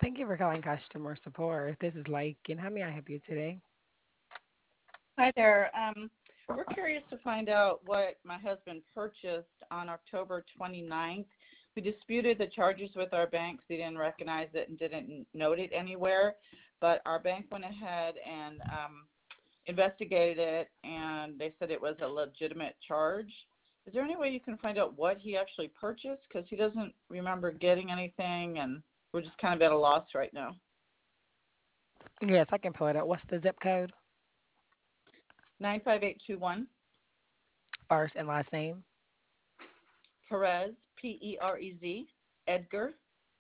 Thank you for calling customer support. This is Lake, and how may I help you today? Hi there. We're curious to find out what my husband purchased on October 29th. We disputed the charges with our bank 'cause he didn't recognize it and didn't note it anywhere, but our bank went ahead and investigated it, and they said it was a legitimate charge. Is there any way you can find out what he actually purchased? Because he doesn't remember getting anything, and we're just kind of at a loss right now. Yes, I can pull it up. What's the zip code? 95821 First and last name. Perez, Perez, Edgar.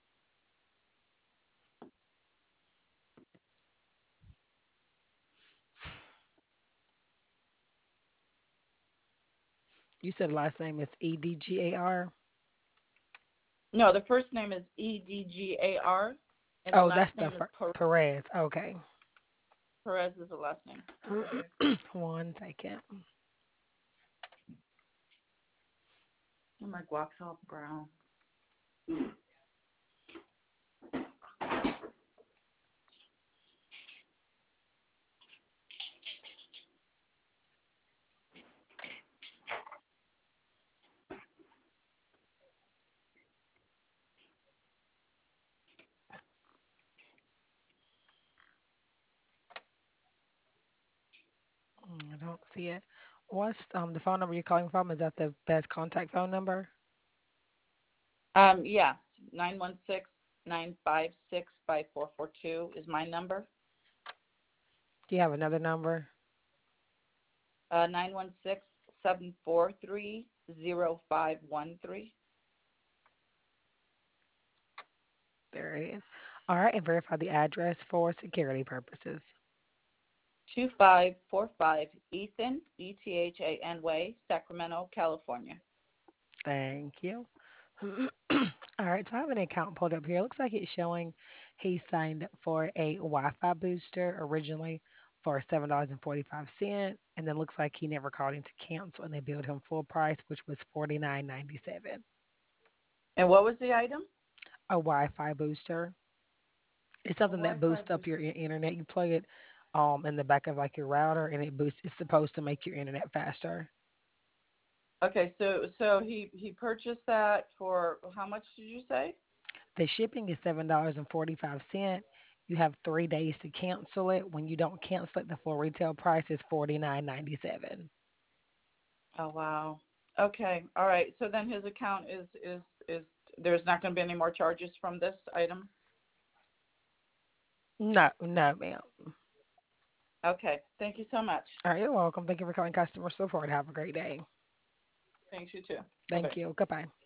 You said the last name is Edgar. No, the first name is Edgar, and the Oh, last that's the name is Perez. Perez. Okay. Perez is the last name. One second. Oh, my guac's all brown. I don't see it. What's the phone number you're calling from? Is that the best contact phone number? Yes, 916-956-5442 is my number. Do you have another number? 916-743-0513. There it is. All right, and verify the address for security purposes. 2545 Ethan, Ethan Way, Sacramento, California. Thank you. All right, so I have an account pulled up here. Looks like it's showing he signed up for a Wi-Fi booster originally for $7.45, and then looks like he never called in to cancel, and they billed him full price, which was $49.97. And what was the item? A Wi-Fi booster. It's A something that Wi-Fi boosts up booster. your internet. You plug it in the back of like your router, and it boosts. It's supposed to make your internet faster. Okay, so he purchased that for how much did you say? The shipping is $7.45. You have 3 days to cancel it. When you don't cancel it, the full retail price is $49.97. Oh wow. Okay. All right. So then his account is there's not going to be any more charges from this item. No, no, ma'am. Okay. Thank you so much. All right, you're welcome. Thank you for calling customer support. Have a great day. Thanks you too. Bye Thank bye. you. Goodbye.